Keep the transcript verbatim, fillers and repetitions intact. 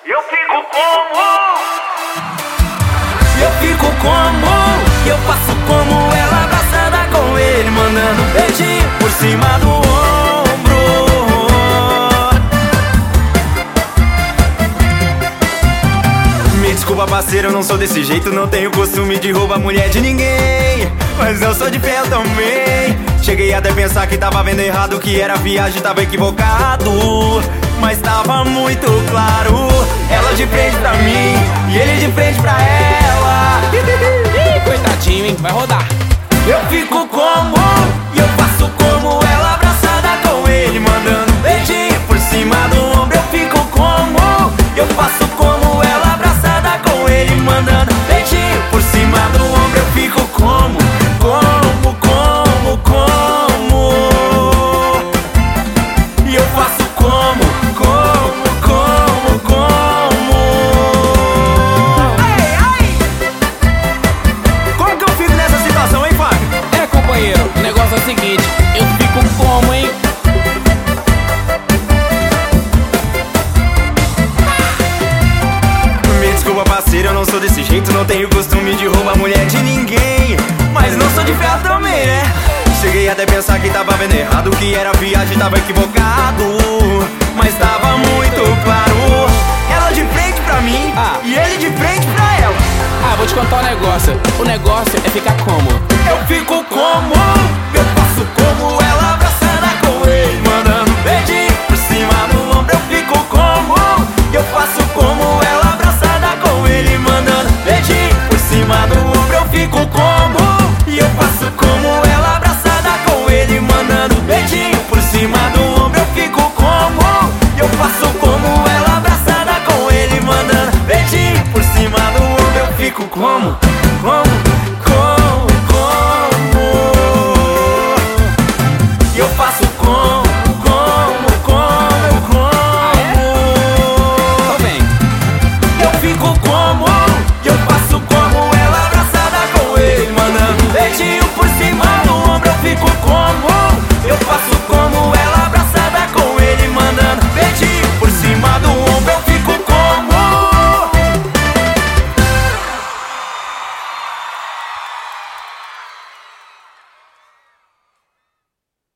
Eu fico como? Eu fico como? Eu faço como ela, abraçada com ele, mandando um beijinho por cima do ombro. Me desculpa, parceiro, eu não sou desse jeito. Não tenho costume de roubar mulher de ninguém, mas eu sou de pé também. Cheguei até pensar que tava vendo errado, que era viagem, tava equivocado, mas tava muito claro. Ela de frente pra mim e ele de frente pra ela. Coitadinho, hein? Vai rodar. Eu fico como? E eu faço como ela, abraçada com ele, mandando um beijinho por cima do ombro. Eu fico como? Eu faço como ela, abraçada com ele, mandando um beijinho por cima do ombro. Eu fico como? Como, como, como? E eu faço como? Como, como, como? Ai, ai! Como que eu fico nessa situação, hein, Fábio? É, companheiro, o negócio é o seguinte, eu fico como, hein? Me desculpa, parceiro, eu não sou desse jeito. Não tenho costume de roubar mulher de ninguém, mas não sou de ferro também, né? Cheguei até pensar que tava vendo errado, que era viagem, tava equivocado, mas tava muito